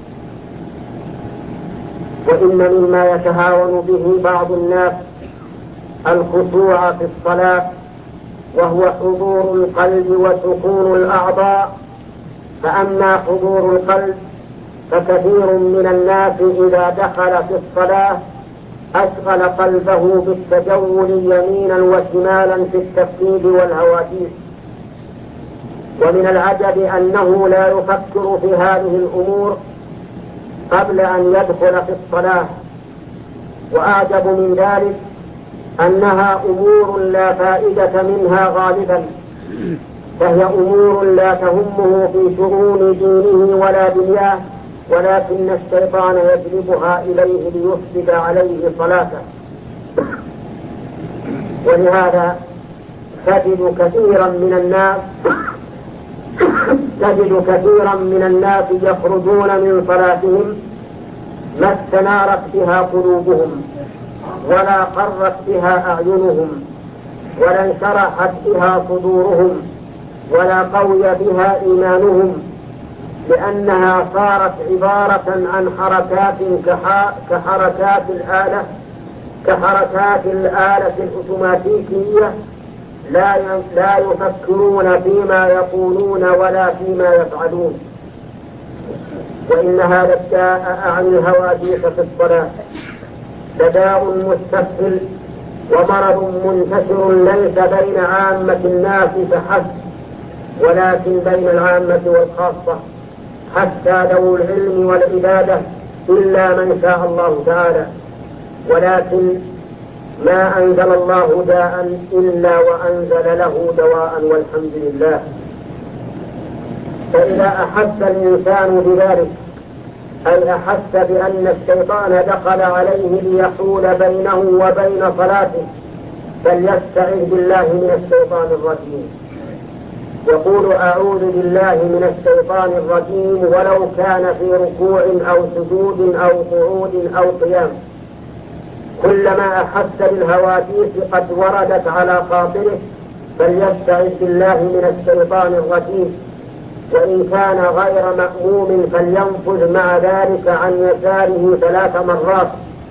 وإن مما يتهاون به بعض الناس الخشوع في الصلاة، وهو حضور القلب وسكون الأعضاء. فأما حضور القلب فكثير من الناس إذا دخل في الصلاة أشغل قلبه بالتجول يمينا وشمالا في التفكير والهواتيف، ومن العجب أنه لا يفكر في هذه الأمور قبل أن يدخل في الصلاة. وأعجب من ذلك أنها أمور لا فائدة منها غالبا، فهي أمور لا تهمه في شؤون دينه ولا دنياه، ولكن الشيطان يجلبها إليه ليفسد عليه صلاته. ولهذا تجد كثيرا من الناس تجد كثيرا من الناس يخرجون من صلاتهم ما استنارت بها قلوبهم ولا قرت بها أعينهم ولا انشرحت بها صدورهم ولا قوي بها إيمانهم، لأنها صارت عبارة عن حركات كحركات الآلة كحركات الآلة الأوتوماتيكية، لا لا يفكرون فيما يقولون ولا فيما يفعلون. وإن هذا الداء أعني الهواديس في الصلاة داء مستفحل ومرض منتشر ليس بين عامة الناس فحسب، ولكن بين العامة والخاصة حتى ذو العلم والعبادة إلا من شاء الله تعالى. ولكن ما أنزل الله داء إلا وأنزل له دواء والحمد لله. فإذا أحس الإنسان بذلك أي أحس بأن الشيطان دخل عليه ليحول بينه وبين صلاته فليستعذ بالله من الشيطان الرجيم، يقول أعوذ بالله من الشيطان الرجيم ولو كان في ركوع أو سجود أو قعود أو قيام. كلما أحس بالهواديس قد وردت على خاطره فليستعذ بالله من الشيطان الرجيم، وإن كان غير مأموم فلينفذ مع ذلك عن يساره ثلاث مرات.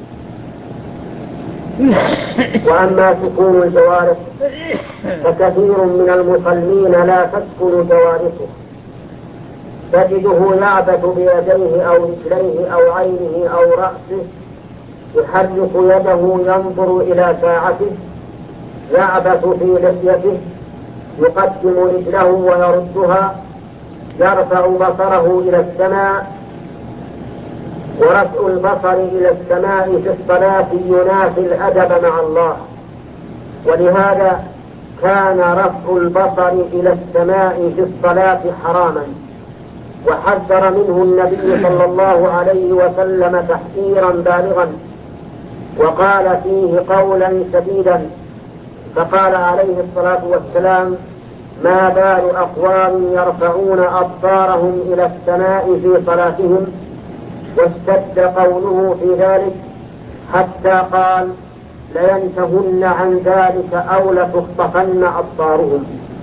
وأما سكون الجوارح فكثير من المصلين لا تسكن جوارحه، تجده يعبث بيديه أو رجليه أو عينه أو رأسه، يحرك يده ينظر إلى ساعته، يعبث في لحيته، يقدم رجله ويردها، يرفع بصره إلى السماء. ورفع البصر إلى السماء في الصلاة ينافي الأدب مع الله، ولهذا كان رفع البصر إلى السماء في الصلاة حراما، وحذر منه النبي صلى الله عليه وسلم تحذيرا بالغا، وقال فيه قولا شديدا، فقال عليه الصلاة والسلام: ما بال أقوام يرفعون أبصارهم إلى السماء في صلاتهم، واشتد قوله في ذلك حتى قال: لينتهن عن ذلك أو لتخطفن أبصارهم.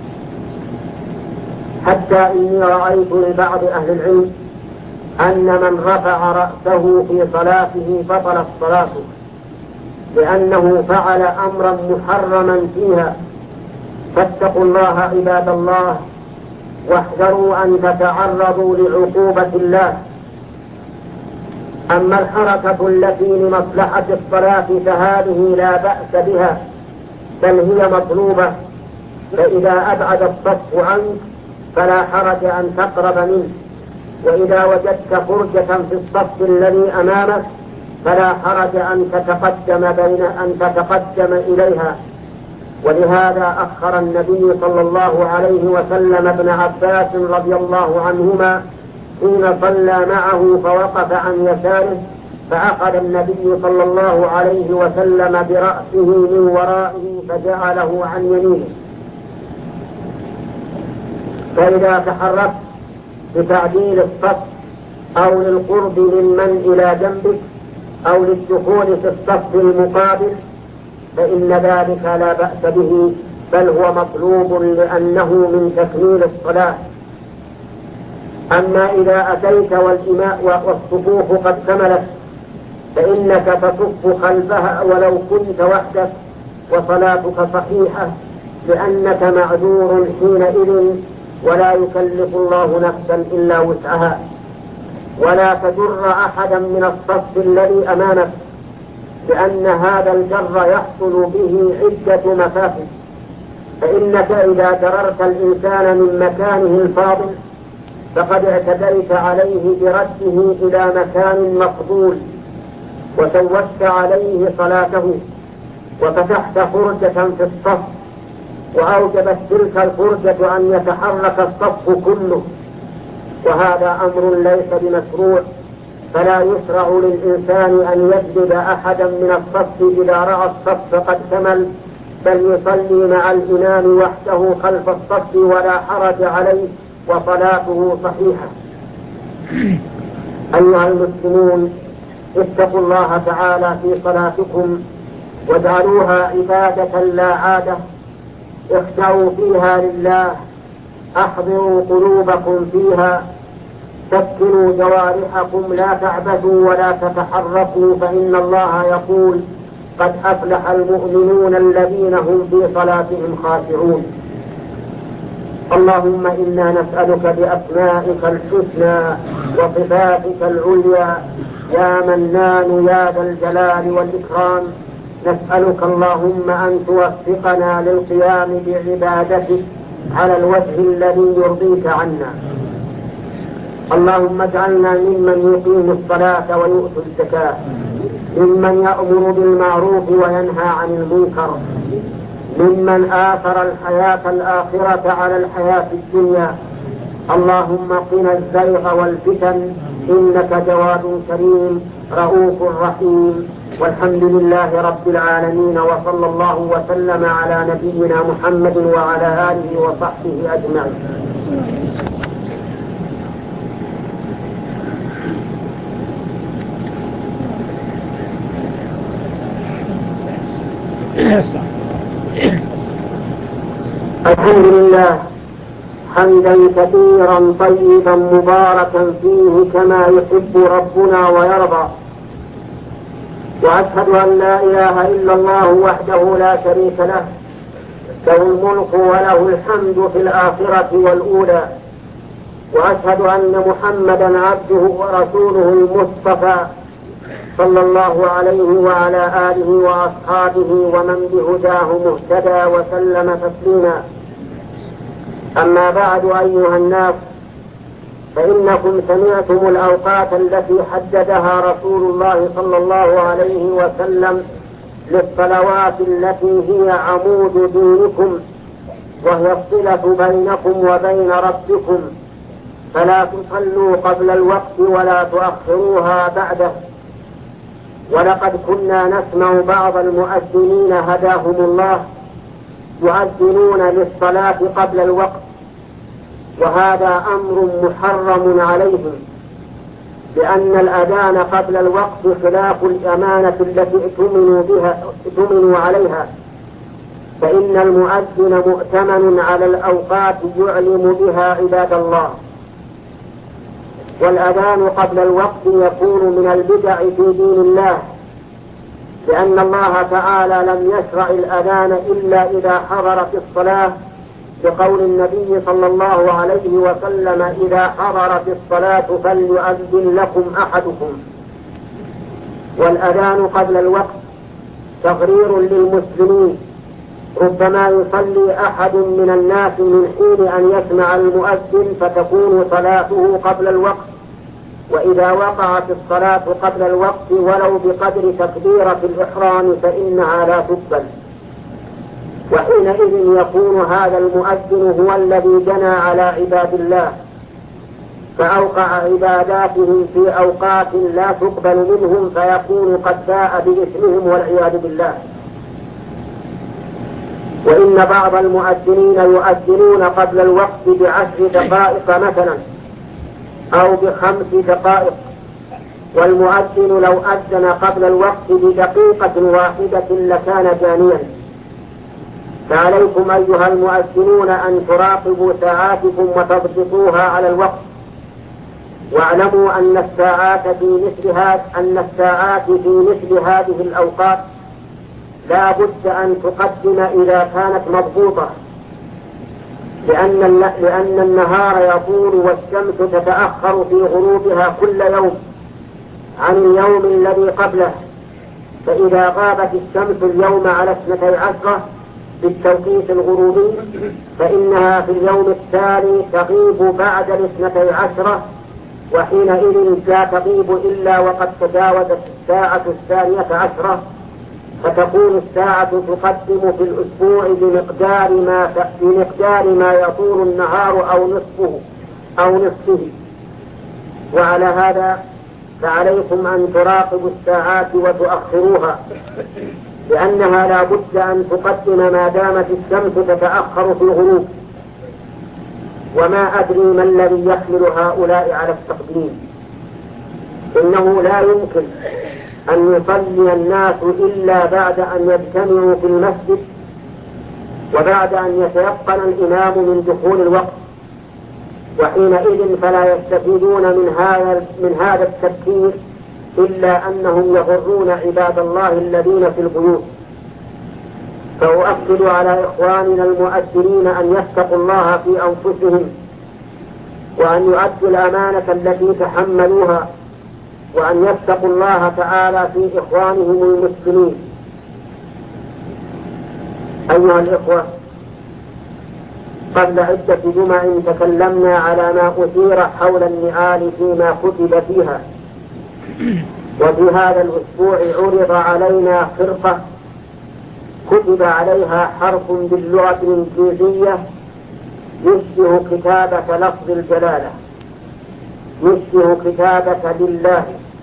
حتى إني رأيت لبعض أهل العلم أن من رفع رأسه في صلاته بطلت صلاته، لأنه فعل أمرا محرما فيها. فاتقوا الله عباد الله، واحذروا أن تتعرضوا لعقوبة الله. أما الحركة التي لمصلحة الصلاة فهذه لا بأس بها، بل هي مطلوبة، فإذا أبعد الصف عنك فلا حرج أن تقرب منه، وإذا وجدت فرجة في الصف الذي أمامك فلا حرج أن تتقدم بين أن تتقدم إليها. ولهذا أخر النبي صلى الله عليه وسلم ابن عباس رضي الله عنهما حين صلى معه فوقف عن يساره، فأخذ النبي صلى الله عليه وسلم برأسه من ورائه فجعله عن يمينه. فإذا تحركت بتعديل الصف أو للقرب ممن إلى جنبك أو للدخول في الصف المقابل فإن ذلك لا بأس به، بل هو مطلوب لأنه من تكميل الصلاة. أما إذا أتيت والإماء والصفوف قد كملت فإنك تصف خلفها ولو كنت وحدك وصلاتك صحيحة، لأنك معذور حينئذ، ولا يكلف الله نفسا إلا وسعها. ولا تجر أحدا من الصف الذي أمامك، لأن هذا الجر يحصل به عدة مفاسد. فإنك إذا جررت الإنسان من مكانه الفاضل فقد اعتديت عليه برده إلى مكان مقبول، وسوست عليه صلاته، وفتحت فرجة في الصف، وأوجبت تلك الفرجة أن يتحرك الصف كله، وهذا أمر ليس بمشروع. فلا يشرع للإنسان أن يجلد أحدا من الصف إذا رأى الصف قد كمل بل يصلي مع الإمام وحده خلف الصف ولا حرج عليه وصلاته صحيحة. أيها المسلمون، اتقوا الله تعالى في صلاتكم واجعلوها عبادة لا عادة، اخشعوا فيها لله، احضروا قلوبكم فيها، سكنوا جوارحكم، لا تعبثوا ولا تتحركوا، فإن الله يقول: قد أفلح المؤمنون الذين هم في صلاتهم خاشعون. اللهم إنا نسألك بأسمائك الحسنى وصفاتك العليا يا منان يا ذا الجلال والإكرام، نسألك اللهم أن توفقنا للقيام بعبادتك على الوجه الذي يرضيك عنا. اللهم اجعلنا ممن يقيم الصلاة ويؤتي الزكاة، ممن يأمر بالمعروف وينهى عن المنكر، ممن آثر الحياة الآخرة على الحياة الدنيا. اللهم قنا الزيغ والفتن، إنك جواد كريم رؤوف رحيم. والحمد لله رب العالمين، وصلى الله وسلم على نبينا محمد وعلى آله وصحبه أجمعين. الحمد لله حمدا كثيرا طيبا مباركا فيه كما يحب ربنا ويرضى، وأشهد أن لا إله إلا الله وحده لا شريك له، له الملك وله الحمد في الآخرة والأولى، وأشهد أن محمدا عبده ورسوله المصطفى صلى الله عليه وعلى آله وأصحابه ومن بهداه مهتدى وسلم تسليما. أما بعد، أيها الناس، فإنكم سمعتم الأوقات التي حددها رسول الله صلى الله عليه وسلم للصلوات التي هي عمود دينكم وهي الصلة بينكم وبين ربكم، فلا تصلوا قبل الوقت ولا تؤخروها بعده. ولقد كنا نسمع بعض المؤذنين هداهم الله يؤذنون للصلاة قبل الوقت، وهذا أمر محرم عليهم، لأن الأذان قبل الوقت خلاف الأمانة التي ائتمنوا بها ائتمنوا عليها، فإن المؤذن مؤتمن على الأوقات يعلم بها عباد الله. والأذان قبل الوقت يكون من البدع في دين الله، لأن الله تعالى لم يشرع الأذان إلا إذا حضرت الصلاة، بقول النبي صلى الله عليه وسلم: إذا حضرت الصلاة فليؤذن لكم أحدكم. والأذان قبل الوقت تغرير للمسلمين، ربما يصلي أحد من الناس من حين أن يسمع المؤذن فتكون صلاته قبل الوقت، وإذا وقعت الصلاة قبل الوقت ولو بقدر تكبيرة الإحرام فإنها لا تقبل، وحينئذ يكون هذا المؤذن هو الذي جنى على عباد الله، فأوقع عباداتهم في أوقات لا تقبل منهم، فيكون قد باء بإثمهم والعياذ بالله. وإن بعض المؤذنين يؤذنون قبل الوقت بعشر دقائق مثلا أو بخمس دقائق، والمؤذن لو أذن قبل الوقت بدقيقة واحدة لكان جانيا. فعليكم أيها المؤذنون أن تراقبوا ساعاتكم وتضبطوها على الوقت، واعلموا أن الساعات في مثل هذه أن الساعات في مثل هذه الأوقات لا بد أن تقدم إذا كانت مضبوطة، لأن لأن النهار يطول والشمس تتأخر في غروبها كل يوم عن اليوم الذي قبله، فإذا غابت الشمس اليوم على اثنتي عشرة بالتوقيت الغروبي فإنها في اليوم التالي تغيب بعد الاثنتي عشرة، وحينئذ لا تغيب إلا وقد تجاوزت الساعة الثانية عشرة، فتكون الساعة تقدم في الأسبوع بمقدار ما بمقدار ما يطول النهار أو نصفه أو نصفه. وعلى هذا فعليكم أن تراقبوا الساعات وتؤخروها، لأنها لا بد أن تقدم ما دامت الشمس تتأخر في الغروب، وما أدري ما الذي يحمل هؤلاء على التقديم. إنه لا يمكن أن يصلي الناس إلا بعد أن يجتمعوا في المسجد، وبعد أن يتيقن الإمام من دخول الوقت، وحينئذ فلا يستفيدون من هذا من هذا التفكير إلا أنهم يغرون عباد الله الذين في البيوت. فأؤكد على إخواننا المؤذنين أن يتقوا الله في أنفسهم، وأن يؤدوا الأمانة التي تحملوها، وأن يتقوا الله تعالى في إخوانهم المسلمين. أيها الإخوة، قبل عدة جمع تكلمنا على ما أثير حول النعال فيما كتب فيها، وفي هذا الأسبوع عرض علينا خرقة كتب عليها حرف باللغة الإنجليزية يشبه كتابة لفظ الجلالة، يشبه كتابة لله،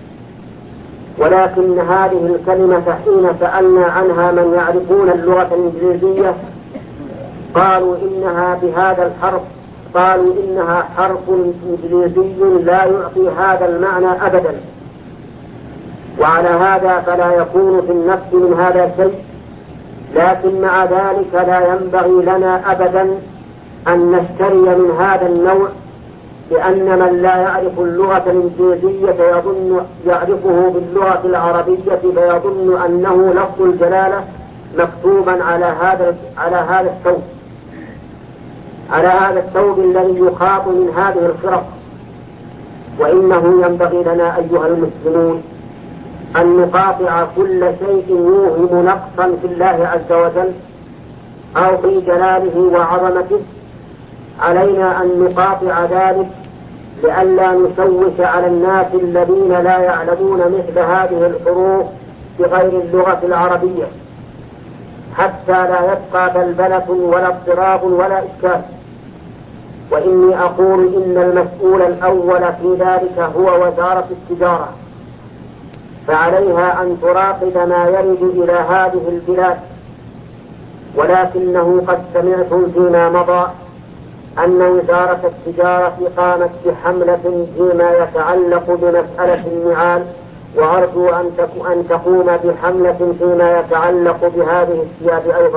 ولكن هذه الكلمة حين سألنا عنها من يعرفون اللغة الإنجليزية قالوا إنها بهذا الحرف قالوا إنها حرف إنجليزي لا يعطي هذا المعنى أبدا. وعلى هذا فلا يكون في النفس من هذا شيء، لكن مع ذلك لا ينبغي لنا أبدا أن نشتري من هذا النوع، لأن من لا يعرف اللغة الإنجليزية يظن يعرفه باللغة العربية فيظن أنه لفظ الجلالة مكتوبا على هذا على هذا الثوب على هذا الثوب الذي يخاط من هذه الخرق. وإنه ينبغي لنا أيها المسلمون أن نقاطع كل شيء يوهم نقصا في الله عز وجل أو في جلاله وعظمته. علينا أن نقاطع ذلك لئلا نشوش على الناس الذين لا يعلمون مثل هذه الحروف بغير اللغة العربية، حتى لا يبقى بلبلة ولا اضطراب ولا إشكال. وإني أقول إن المسؤول الأول في ذلك هو وزارة التجارة، فعليها أن تراقب ما يرد إلى هذه البلاد. ولكنه قد سمعتم فيما مضى أن وزارة التجارة قامت بحملة فيما يتعلق بمسألة النعال، وأرجو أن تقوم بحملة فيما يتعلق بهذه الثياب أيضا.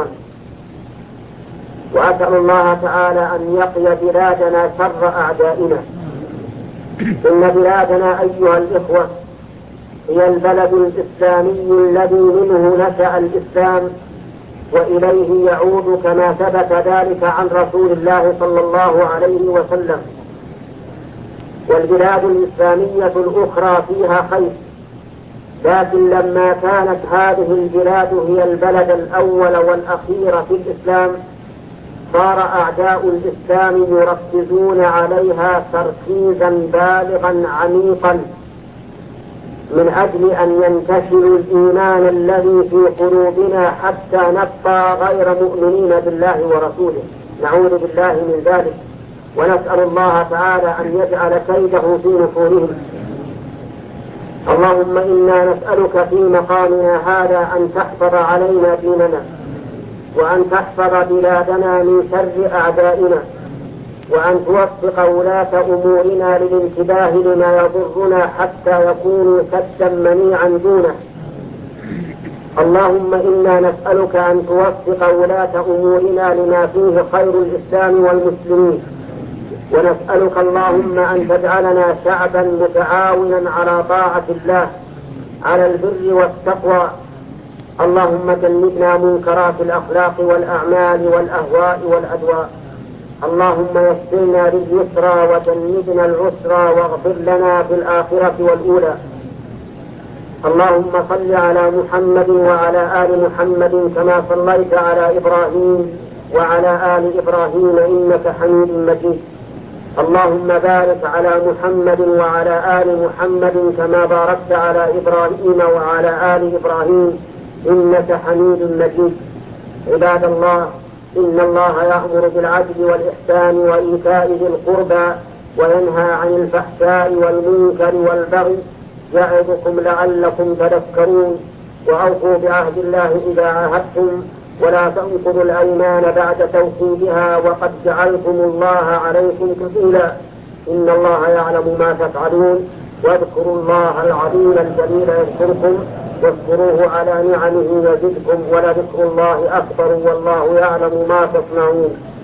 وأسأل الله تعالى أن يقي بلادنا شر أعدائنا. إن بلادنا أيها الإخوة هي البلد الإسلامي الذي منه نشأ الإسلام وإليه يعود، كما ثبت ذلك عن رسول الله صلى الله عليه وسلم. والبلاد الإسلامية الأخرى فيها خير، لكن لما كانت هذه البلاد هي البلد الأول والأخير في الإسلام صار أعداء الإسلام يركزون عليها تركيزا بالغا عميقا من أجل أن ينتشر الإيمان الذي في قلوبنا حتى نبقى غير مؤمنين بالله ورسوله. نعوذ بالله من ذلك، ونسأل الله تعالى أن يجعل كيده في نحورهم. اللهم إنا نسألك في مقامنا هذا أن تحفظ علينا ديننا، وأن تحفظ بلادنا من شر أعدائنا، وأن توفق ولاة أمورنا للانتباه لما يضرنا حتى يكونوا سدا منيعا دونه. اللهم إنا نسألك أن توفق ولاة أمورنا لما فيه خير الإسلام والمسلمين، ونسألك اللهم أن تجعلنا شعبا متعاونا على طاعة الله على البر والتقوى. اللهم جنبنا منكرات الأخلاق والأعمال والأهواء والأدواء. اللهم يسرنا لليسرى وجنبنا العسرى، واغفر لنا في الآخرة والأولى. اللهم صل على محمد وعلى آل محمد كما صليت على إبراهيم وعلى آل إبراهيم إنك حميد مجيد. اللهم بارك على محمد وعلى آل محمد كما باركت على إبراهيم وعلى آل إبراهيم إنك حميد مجيد. عباد الله، إن الله يأمر بالعدل والإحسان وإيتاء ذي القربى وينهى عن الفحشاء والمنكر والبغي، يعظكم لعلكم تذكرون. وأوفوا بعهد الله إذا عاهدتم ولا تنقضوا الأيمان بعد توكيدها وقد جعلتم الله عليكم كفيلا إن الله يعلم ما تفعلون واذكروا الله العظيم الجليل يذكركم واذكروه على نعمه يزدكم ولذكر الله أكبر والله يعلم ما تصنعون.